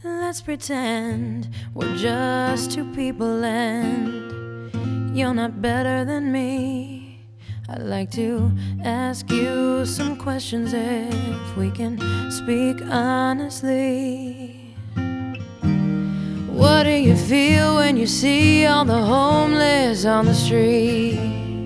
Let's pretend we're just two people and you're not better than me. I'd like to ask you some questions if we can speak honestly. What do you feel when you see all the homeless on the street?